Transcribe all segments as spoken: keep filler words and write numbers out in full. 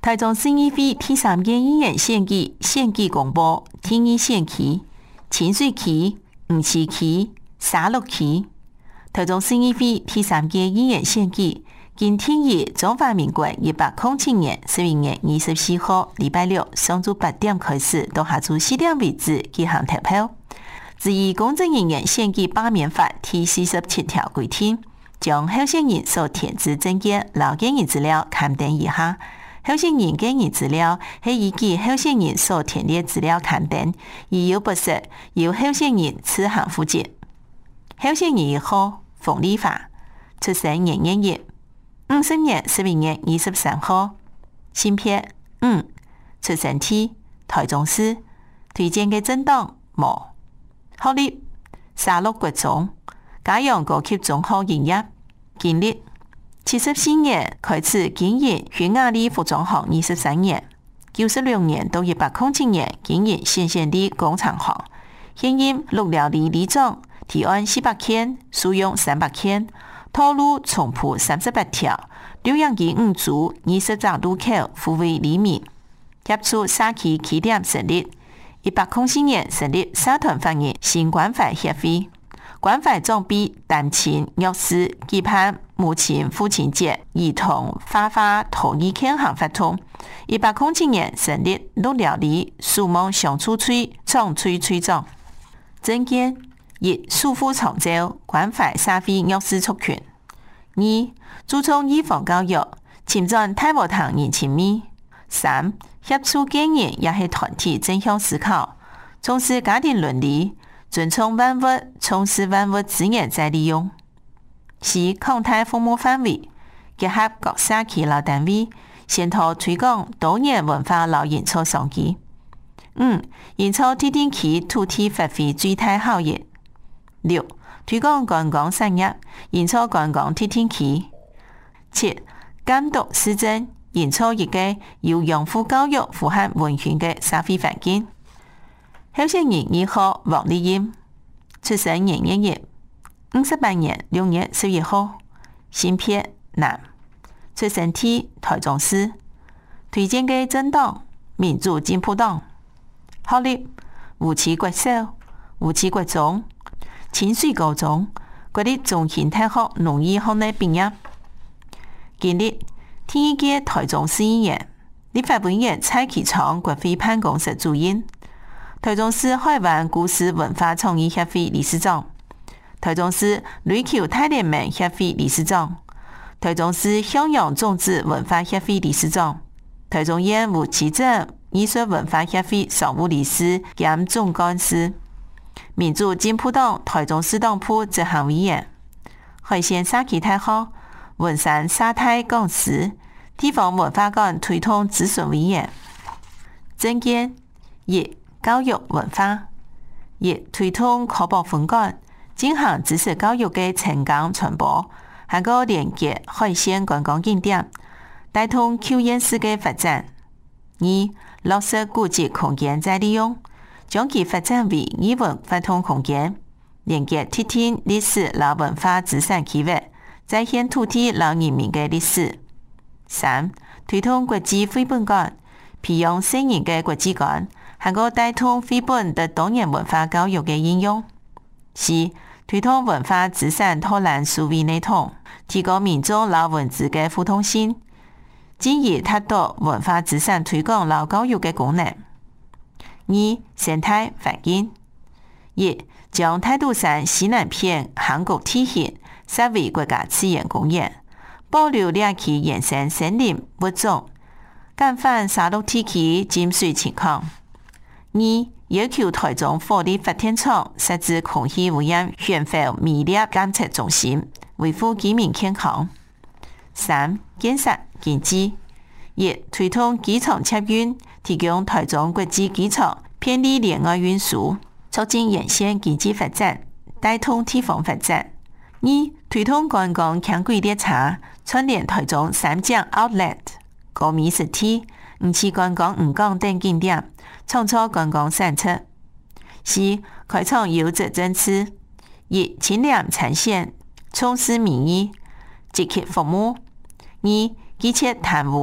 台中市议会第三届议员选举选举公布，第二选区清水区、五市区、沙鹿区。台中市议会第三届议员选举，今天于中华民国一百零七年十一月二十四号礼拜六上午八点开始，到下午四点为止进行投票。至于公职人员选举罢免法第四十七条规定，将候选人所填置证件、劳个人资料刊登以下。候选人个人资料是依据候选人所填列资料刊登，而有不实由候选人自行负责。候选人一号冯丽华，出生年月日五十年十一月二十三号，性别五，出生地台中市，推荐的政党无，学历沙鹿国中，嘉阳高级中学毕业，经历七十四年开始经营匈牙利服装行二十三年，九十六年到一百零七年经营新鲜的工厂行，现任鹿寮里里长，提案四百件，使用三百件，道路重铺三十八条，浏阳街五组二十张路口互为里面，协助社区起点成立。一百零四年成立社团法人新关怀协会。关怀装备单亲弱势，期盼母亲父亲节儿童花花同意健康活动。一百零七年成立鹿寮里树梦相处区创区区长。政见一束缚长照，关怀社会弱势族群。二注重预防教育，侵占大学堂年轻味。三协助个人也是团体正向思考，重视家庭伦理。尊重万物，重视万物资源再利用。四抗大服务范围，结合各社区老单位，先头推广多元文化老演出商机。五营造特定区土地发挥最大效益。六推广观光产业，营造观光特定区。七监督施政，营造一個有養護教育符合文獻的社會環境。候選人二號王麗英，出生年月日五十八年六月十一號，性別男，出生地台中市，推薦嘅政黨民主進步黨，學歷武器國小、武器國中、清水高中、國立中興大學農業學內畢業，經歷第一屆台中市議員、立法委員蔡其昌國會辦公室主任。台中市海灣故事文化創意協會理事長，台中市壘球大聯盟協會理事長，台中市向陽種子文化協會理事長，台中縣無期鎮藝術文化協會常務理事兼總幹事，民主進步黨台中市黨部執行委員，海線社區大學文山沙太講師，地方文化館推動諮詢委員。政見一教育文化，一推動科博分館，進行知識教育嘅成功傳播，還個連結海線觀光景點，帶動求驗式嘅發展。二落實古蹟空間再利用，將其發展為藝文活動空間，連結特定歷史和文化資產區域，再現土地和人民嘅歷史。三推動國際繪本館，培養新型嘅國際觀。還個帶動繪本的多元文化教育嘅應用。四推動文化資產拓展數位內統，提高民眾和文字嘅互動性，進而達到文化資產推廣和教育嘅功能。二生態環境，一將太魯山西南片韓國地形設為國家自然公園，保留兩期原生森林物種，減緩沙鹿地區浸水情況。二要求台中火力發電廠設置空氣污染懸浮微粒監測中心，維護居民健康。三建設經濟，一推動機場捷運，提供台中國際機場便利聯外運輸，促進沿線經濟發展，帶動地方發展。二推動觀光輕軌列車，串聯台中三江 Outlet、高美濕地、五期觀光五港等景點，創造觀光產出。四開創優質政策，一清廉產線，重視民意，積極服務。二，擊切貪污，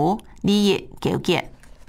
利益糾結。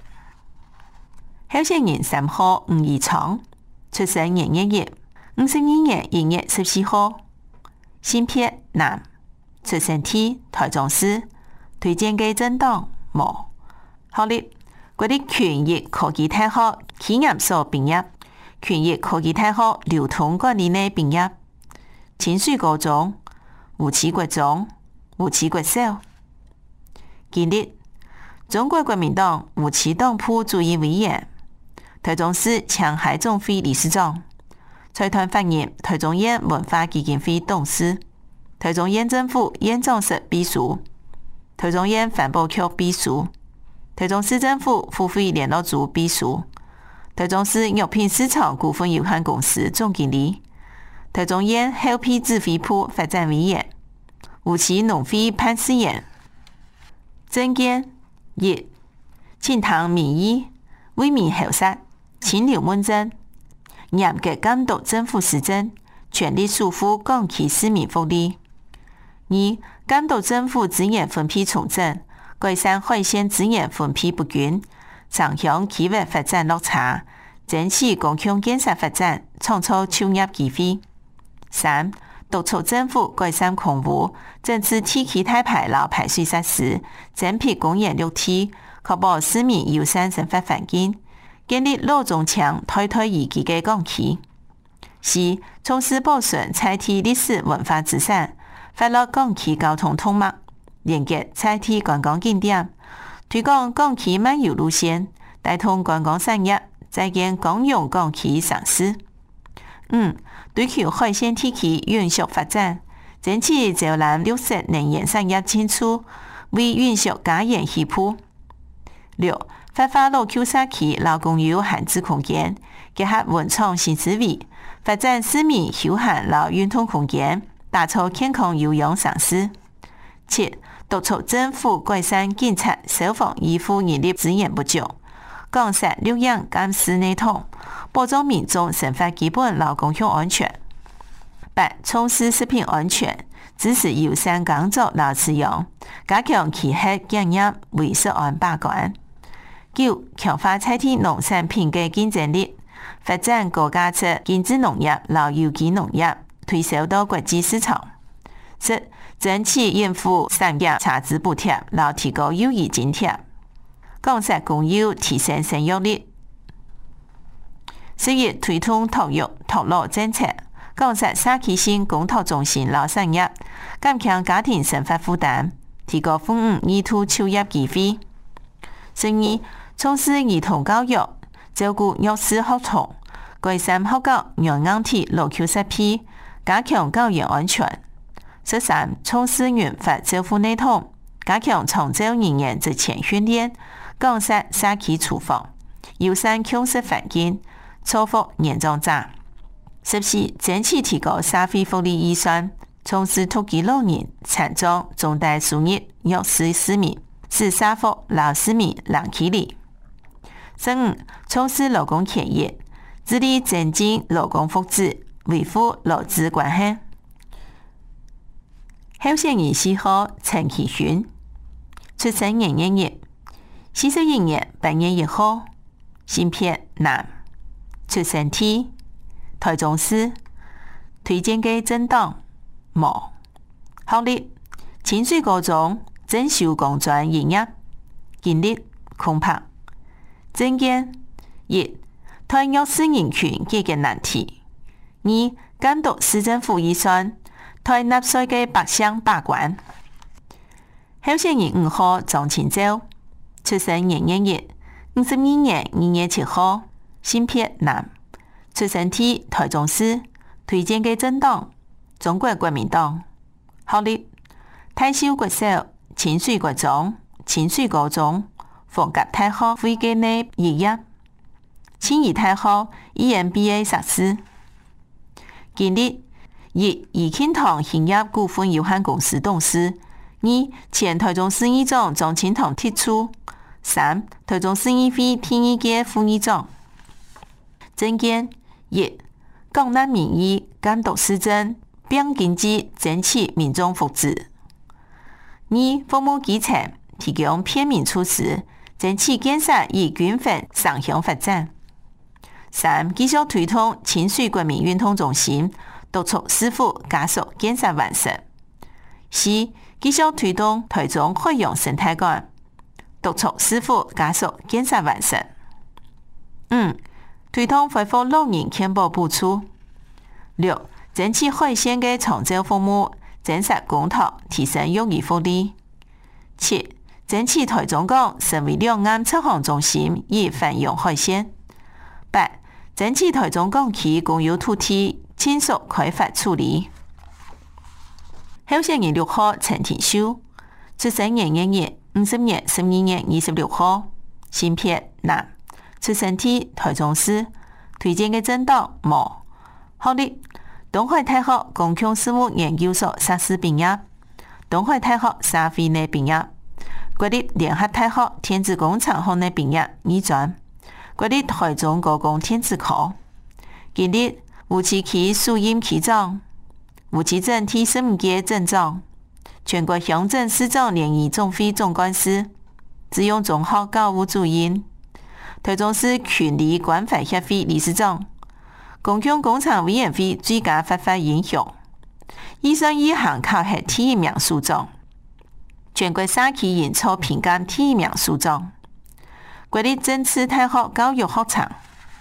候選人三號吳宜昌，出生年一月，五十二年一月十四號，性別男，出生地台中市，推薦嘅政黨無。學歷國立權益科技大學企業所畢業，權益科技大學流通管理內畢業，清水高中、吳齊國中、吳齊國小。經歷中國國民黨吳齊黨部主任委員，台中市青海總會理事長，財團法人台中縣文化基金會董事，台中縣政府縣長室秘書，台中縣環保局秘書，台中市政府付費聯絡組秘書，台中市藥品市場股份有限公司總經理，台中縣後批指揮部發展委員，吳齊農會辦事員。政見一，清唐民意，為民喉舌，清流問政，嚴格監督政府施政，全力守護港區市民福利。二，監督政府資源分配重整，改善海線資源分配不均，城鄉區域發展落差，爭取公共建設發展，創造就業機會。三，督促政府改善空污，整治地區大排漏排水設施，增闢公園綠地，確保市民友善生活環境，建立老中青代代宜居嘅港區。四，重視保存在地歷史文化資產，發展港區交通通脈，連結在地觀光景點，推廣港區漫遊路線，帶動觀光產業，再建公用港區城市。五，追求海線地區永續發展，爭取招攬綠色能源產業進出，為永續加鹽起步。六，發揮老舊社區老公有閒置空間，結合文創新思維，發展市民休閒老運動空間，打造健康有氧城市。七，督促政府改善警察、消防、醫護人力資源不足，降設錄影監視系統，保障民眾生活基本勞公共安全。八，從事食品安全，支持友善耕作勞飼養，加強企業檢驗維食安把關。九，強化在地農產品嘅競爭力，發展高價值精緻農業、老有機農業，推銷到國際市場。十，爭取應付產業差值補貼，老提高有益津貼，降設公有，提升生育率。十一，推動托育托老政策，降設社區性公托中心老產業，減輕家庭生活負擔，提高父母兒童就業機會。十二，從事兒童教育，照顧弱勢學童，改善學校軟硬體老舊設備，加強教研安全。十三，從事園法照護系統，加強長照人員職前訓練，降設社區廚房，友善共識環境，造福年長者。十四，爭取提高社會福利預算，從事獨居老人、殘障、中低收入弱勢市民，使社福老市民人起嚟。十五，從事勞工權益，致力增進勞工福祉，維護勞資關係。候選人四號陳其勳，出生年一月，四十一年八月一號，性別男，出生地台中市，推薦嘅政黨無。學歷清水高中正修工專業業，經歷空白。政見一，台弱勢人群解決難題；二，監督市政府預算，台納稅嘅百姓把關。候選人五號張清洲，出生年一月，五十二年二月七號，性別男，出生地台中市，推薦嘅政黨中國國民黨。學歷泰秀國小、清水國中、清水高中、逢甲大學會計內畢業，清華大學 E M B A 碩士。經歷一、怡慶堂興業股份有限公司董事；二、前台中市議長張清堂提出；三、台中市議會第二屆副議長。政見一、廣納民意，監督施政，拼經濟，爭取民眾福祉；二、服務基層， 提供片面措施，爭取建設以均分雙向發展。三、繼續推動清水國民運動中心，督促市府加速建設完成。四、繼續推動台中海洋生態館，督促市府加速建設完成。五、推動恢復老人健保補助。六、爭取海線的長照服務，增設公托，提升育兒福利。七、爭取台中港成為兩岸出航中心，以繁榮海線。八、爭取台中港區公有土地盡速開發處理。候選人六號陳廷秀，出生年一月五十年十二月二十六號，性別男，出生地台中市，推薦嘅政黨無。學歷東海大學公共事務研究所碩士畢業，東海大學社會內畢業，國立聯合大學電子工程學內畢業二專，國立台中高工電子科，經歷烏墢區樹蔭區長。烏墢鎮第十五屆鎮長，全國鄉鎮市長聯誼總會總幹事，資優中學教務主任，台中市權利關懷協會理事長，公共工程委員會最佳發揮英雄，一生一行考核第一名書長，全國社區人才評鑑第一名書長，國立政治大學教育學長，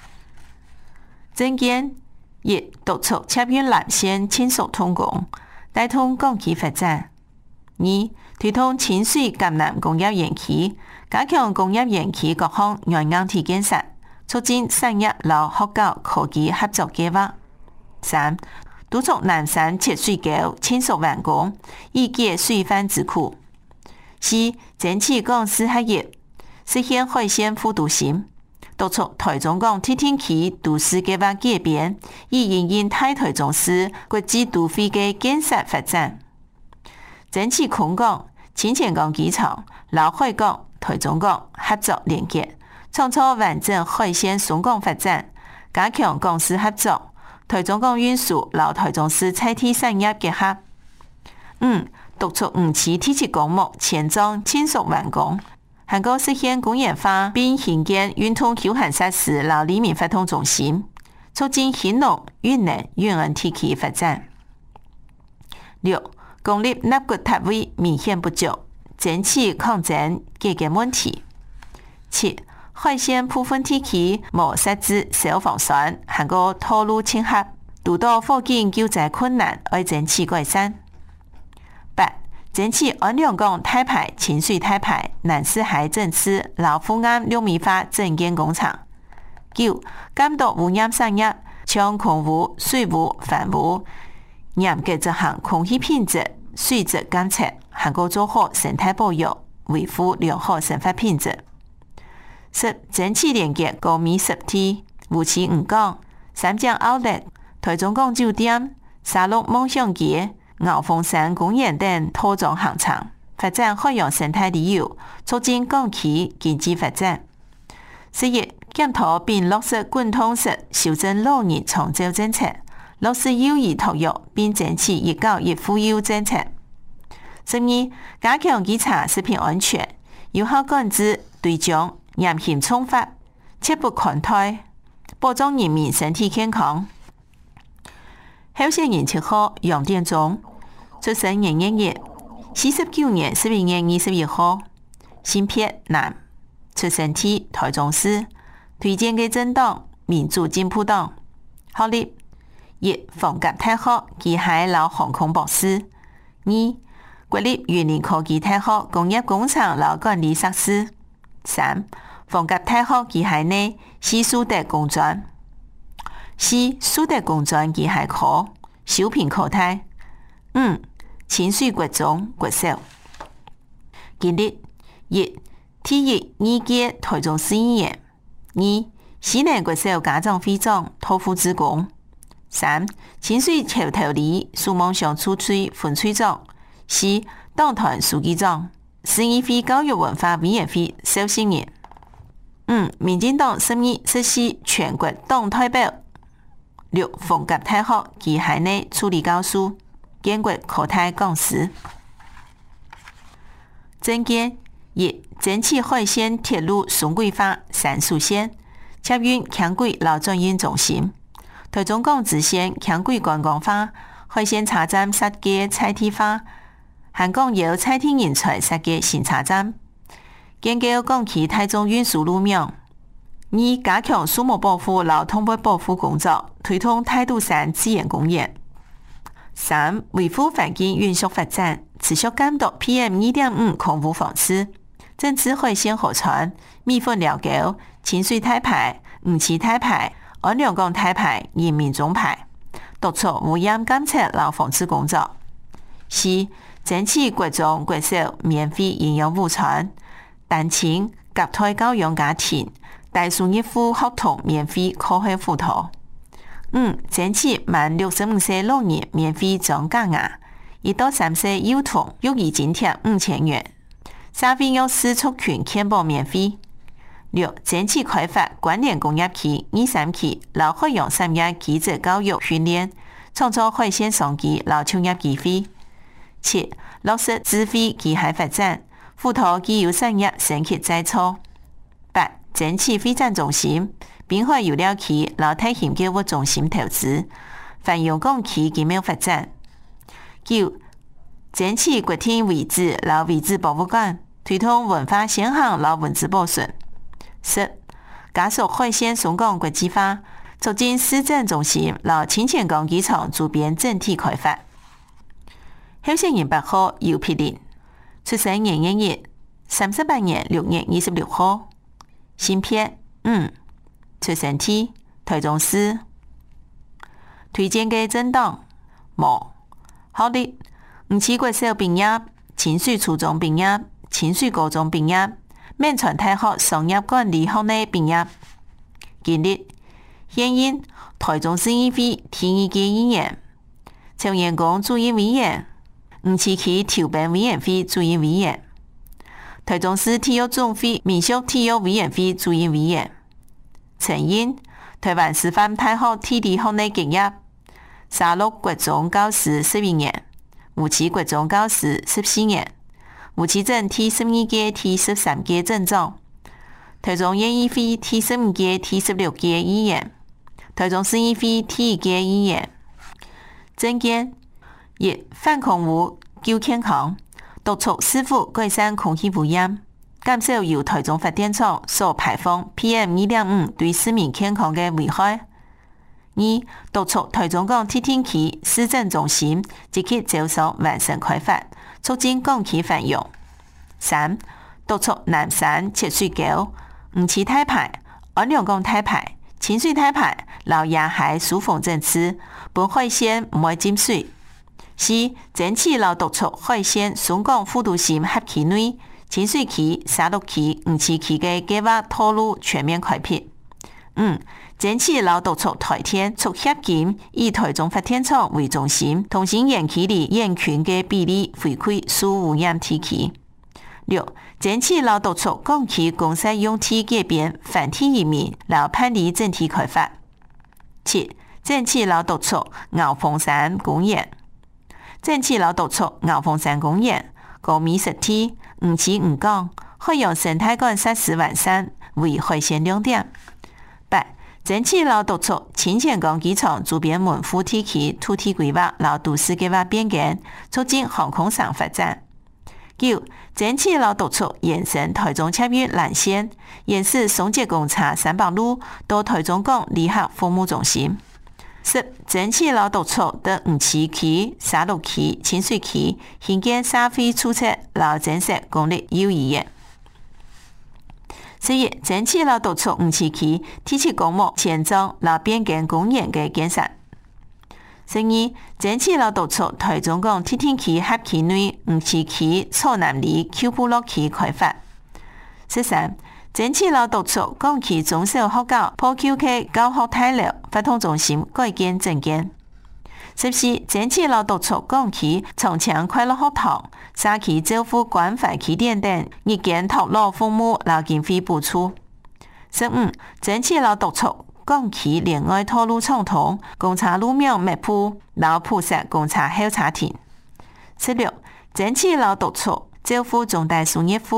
政見一、督促捷運藍線輕鬆通工，帶動港區發展；二、推動清水甲南工業園區，加強工業園區各項軟硬體建設，促進產業和學校科技合作計劃；三、督促南山節水溝輕鬆完工，以解水患之苦；四、爭取港市合業，實現海線副都心。督促台中港鐵天區都市計劃改變，以因應大台中市國際都會的建設發展。爭取空港、清泉港機場、老海港、台中港合作連結，創造完整海線雙港發展，加強港市合作，台中港運輸老台中市菜體產業結合。五、督促五期第七公墓前瞻輕鬆完工。韓國實現工業化並興建運動休閒設施和里民活動中心，促進興農、雲南、遠岸地區發展。六、公立納骨塔位明顯不足，爭取擴增解決問題。七、海線部分地區無設置消防栓，韓國道路侵合，堵到附近救災困難，要爭取改善。八、爭取安良港大排、清水大排、南四海整治、老富安綠米化整建工廠。九、監督污染產業，將空污、水污、飯污，嚴格執行空氣品質、水質監測，韓國做好生態保育，維護良好生活品質。十、爭取連結高密實體，烏墢五港、三江 Outlet、台中港酒店、沙鹿夢想街、鰲峰山公園等套裝行場，發展海洋生態旅遊，促進港區經濟發展。十一、檢討並落實貫通式修正老人長照政策，落實幼兒托育並爭取一教一扶幼政策。十二、加強稽查食品安全，有效管制對象，嚴刑重罰，切不寬待，保障人民身體健康。候選人七號楊典忠，出生年一月，四十九年十一月二十一號，性別男，出生地台中市，推薦嘅政黨民主進步黨。學歷一、逢甲大學機械及航空博士；二、國立雲林科技大學工業工程及管理碩士；三、逢甲大學機械內系數德工專。四、數德工專機械科修平科大。五、清水國中國小。經歷一、第一二屆台中市議員；二、西南國小家長會長托付職工；三、清水橋頭里樹夢鄉處處分處長；四、黨團書記長；市議會教育文化委員會召集人。五、民進黨十二實施全國黨代表。六、逢甲大學機械內助理教師，建國科大講師。政見一、整治海線鐵路順軌化三速線，捷運輕軌勞轉運中心。台中港支線輕軌觀光化，海線車站設計在地化，香港由在地人才設計新車站。研究港區台中運輸路名。二、加強樹木保護和動物保護工作，推動太魯山自然公園。三、維護環境永續發展，持續監督 P M 二點五 空污防治，整治海線河川、米粉寮溝、清水大排、五期大排、安良港大排、人民中排，督促污染監測和防治工作。四、爭取國中國小免費營養午餐，單親隔代教養家庭帶孫一夫學童免費課後輔導。五、爭取滿六十五歲老人免費裝假牙，一到三歲幼童育兒津貼五千元，社會用私促權健保免費。六、爭取開發關聯工業區、二三期，讓海洋產業技職教育訓練，創造海鮮商機和創業機會。七、落實智慧機械發展，輔導既有產業升級再造。八、爭取會展中心、濱海遊樂區、老太險購物中心投資，繁榮港區經貿發展。九、爭取國定遺址和遺址博物館，推動文化先行和文字保存。十、加速海線順港國際化，促進市政中心和清泉港機場周邊整體開發。候選人八號尤碧玲，出生年月日三十八年六月二十六號，性別嗯，出生地台中市。推薦嘅政黨無學歷，五期國小畢業，清水初中畢業，清水高中畢業，銘傳大學商業管理學內畢業。經歷現任台中市議會第二屆議員，長員工主任委員，五期區籌辦委員會主任委員，台中市體育總會民俗體育委員會主任委員。曾任台灣師範大學體理學內畢業，沙鹿國中教師十一年，五期國中教師十四年，五期鎮第十二屆、第十三屆鎮長，台中縣議會第十五屆、第十六屆議員，台中市議會第一屆議員。政見一、反空污救健康，督促市府改善空氣污染，減少由台中發電廠所排放 P M 二點五 對市民健康的危害。二、督促台中港鐵停區市政中心積極招商完成開發，促進港區繁榮。三、督促南山切水溝、五期大排、安良港大排、清水大排、老亞海疏風整治，本海線唔會進水。四、爭取勞督促海線順港副都心合區內清水區、沙鹿區、五期區的計劃道路全面開闢。五、爭取勞督促台電促協金以台中發電廠為中心，同時延期里園群的比例回饋受污染地區。六、爭取勞督促港區公設用地改變繁體移民，勞辦理整體開發。七、爭取勞督促鰲峰山公園，爭取勞督促鰲峰山公園高密實體、五期五港海洋生態館設施完善為海線亮點。八、爭取勞督促清泉港機場周邊門戶地區土地規劃和都市計劃變更，促進航空商發展。九、爭取勞督促延伸台中捷運藍線，延伸松捷公車三百路到台中港旅客服務中心。十、爭取勞督促在五期區、沙鹿區、清水區興建社會宿舍和增設公立幼兒園。十一、爭取勞督促五期區第七公墓遷葬和變更公園的建設。十二、爭取勞督促台中港鐵停區合區內五期區草南里丘部落區開發。十三、爭取勞督促港區中小學校破舊區教學大樓發通中心改建整建。十四、爭取勞督促港區長青快樂學堂、社區照護關懷據點等日間托老服務勞經費補助。十五、爭取勞督促港區連外道路暢通，公車路面密鋪，勞鋪設公車候車亭。十六、爭取勞督促照顧中大孫一夫、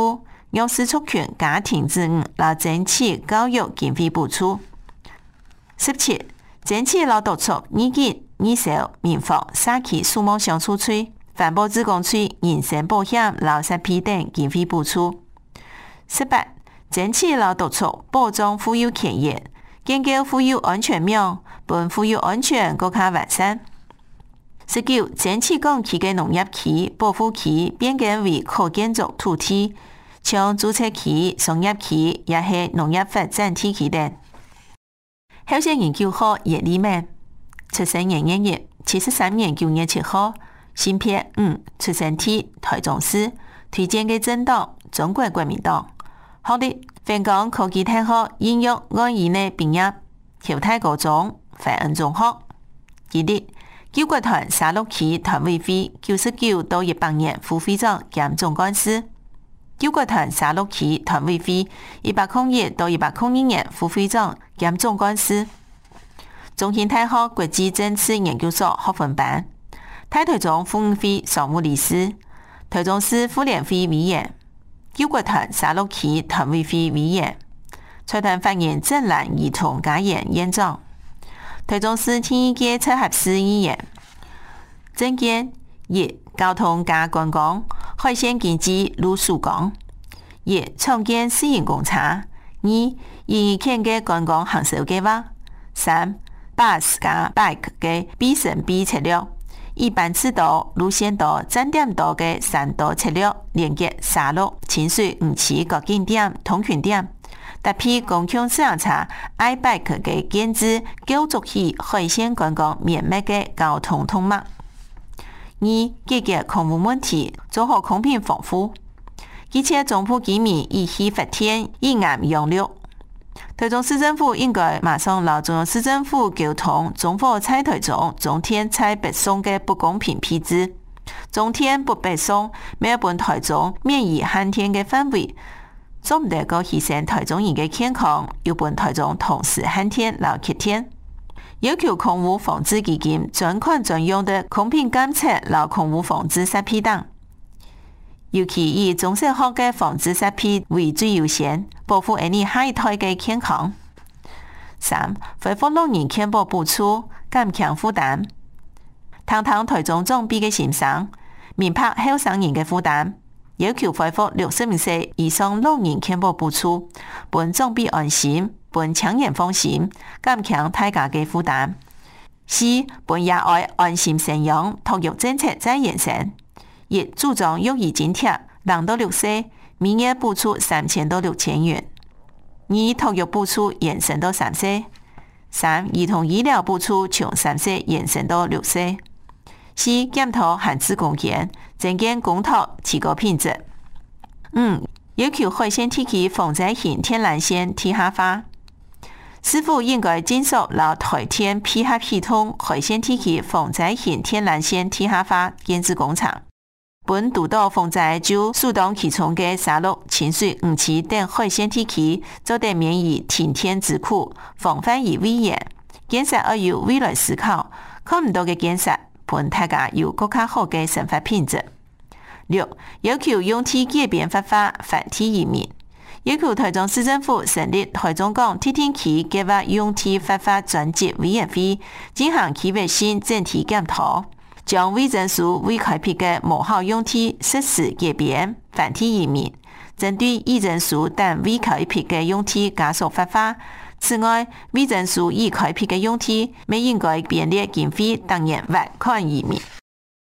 央视促權家庭之五來爭取教育經費補助。十七，爭取勞動處二級、二手、民房、社區數碼相處處、環保自工處、人身保險、勞殺批等經費補助。十八，爭取勞動處保障婦幼權益，建構婦幼安全網，本婦幼安全更加完善。十九，爭取港區嘅農業區、保護區變更為可建築土地，像註冊區、商業區也係農業發展地區等。候選研究號葉利文，出生年一月，七十三年九月七號，性別五，出生地台中市，推薦嘅政黨中國國民黨。學歷香港科技大學應用外語呢畢業，僑泰高中、懷恩中學。記歷救國團沙鹿區團委會九十九到一百年副會長兼總幹事。救國團沙鹿區團委會一百零一到一百零二年副會長兼總幹事。中興大學國際政治研究所學分班。大台中婦女會常務理事。台中市婦聯會委員。救國團沙鹿區團委會委員。財團發言正蘭兒童家園院長。台中市第一屆測合市議員。政見一、交通加觀光，海鮮經濟路曙光。一、創建私營公車。二、營建嘅觀光行銷計劃。三、bus 加 bike 嘅必勝必策略。以班次多、路線多、站點多嘅三多策略，連接沙鹿、清水五期各景點、通勤點。搭配公共自行車 iBike 嘅建置，構築起海鮮觀光綿密嘅交通通脈。二、解決空污問題，做好空品豐富。而且總鋪居民以氣發電，以癌養綠。台中市政府應該馬上勞中央市政府溝通中火在台中中天在北送嘅不公平批資，中天不北送，每本台中免疫限天嘅範圍，做唔得個犧牲台中人嘅健康，又本台中同時限天勞缺天。要求空污防治基金專款專用的空品監測勞空污防治設備等。尤其以中小學嘅防治設備為最優先，保護兒女下一代嘅健康。三、恢復老人健保補助，減輕負擔。談談台中長輩嘅心聲，明白後生人嘅負擔，要求恢復六十五歲以上老人健保補助，本長輩安心，本強人放心，減輕大家嘅負擔。四、本也愛安心生養，托育政策再延伸。一、主張育兒津貼，零到六歲每月補助三千到六千元；二、托育補助延伸到三歲；三、兒童醫療補助從三歲延伸到六歲；四、檢討閒置公園，增建公托，提高品質；五、要求海鮮地區防災型天然纖地下化。市府應該盡速讓台天配合系統海鮮地區防災型天然纖地下化建置工廠。本督導防災就首當其衝嘅沙鹿、清水、五期等海鮮地區做得免於天天之苦，防範於未然。建設要有未來思考，看唔到嘅建設，本大家有更加好嘅生活品質。六、要求用地改變發發，反地移民。要求台中市政府成立台中港特定區計劃用地發發專責委員會，進行區域性整體檢討。將未證書未開闢嘅無效用地實施改變反地移民，針對已證書但未開闢嘅用地加速發發。此外，未證書已開闢嘅用地，未應該編列經費動員外款移民。